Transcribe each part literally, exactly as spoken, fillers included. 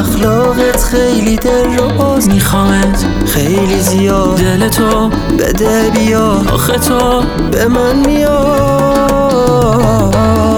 اخلاقت خیلی دل رو باز، میخوامت خیلی زیاد، دل تو بده بیا، آخه تو به من میاد.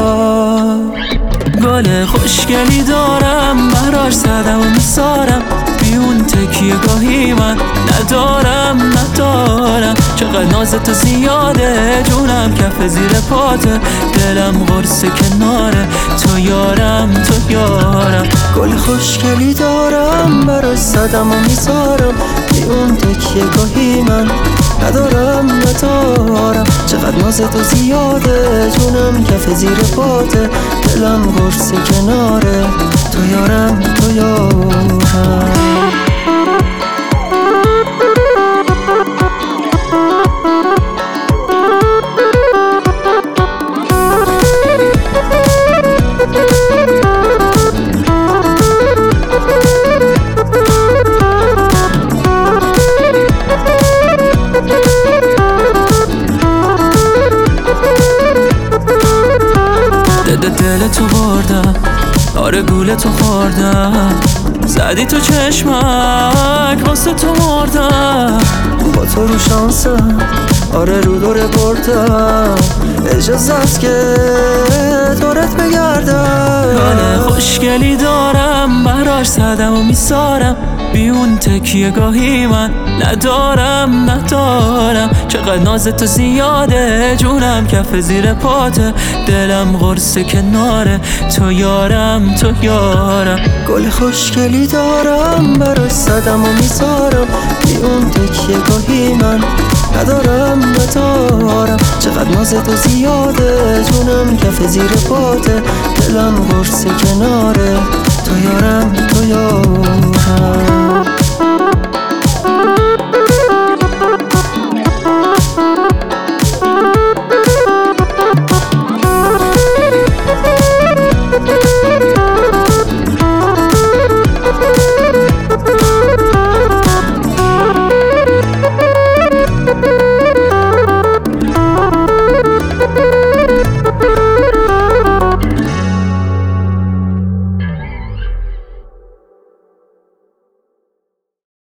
گل خوشگلی دارم براش زدم و میسارم، بیون تکیه گاهی من ندارم ندارم. چقدر نازت زیاده جونم کف زیر پاته، دلم قرص کناره تو یارم تو یارم. گل خوشگلی دارم براش زدم و میسارم، بیون تکیه گاهی من ندارم ندارم. چقدر نازت زیاده جونم کف زیر پاته، دلم قرص کناره تو یارم تو یارم. دل تو بردم، آره گول تو خوردم، زدی تو چشمک واسه تو مردم. با تو رو شانسم، آره رو دوره بردم، اجازه است که دورت بگردم. گل خوشگلی دارم براش زدم و میسارم، بیون تکیه گاهی من ندارم ندارم. چقدر نازت زیاده جونم کف زیر پاته، دلم قرص کناره تو یارم تو یارم. گل خوشگلی دارم براش زدم و میسارم، بیون تکیه گاهی من ندارم ندارم. چقدر نازت زیاده جونم کف زیر پاته، دلم قرص کناره تو یارم تو یارم.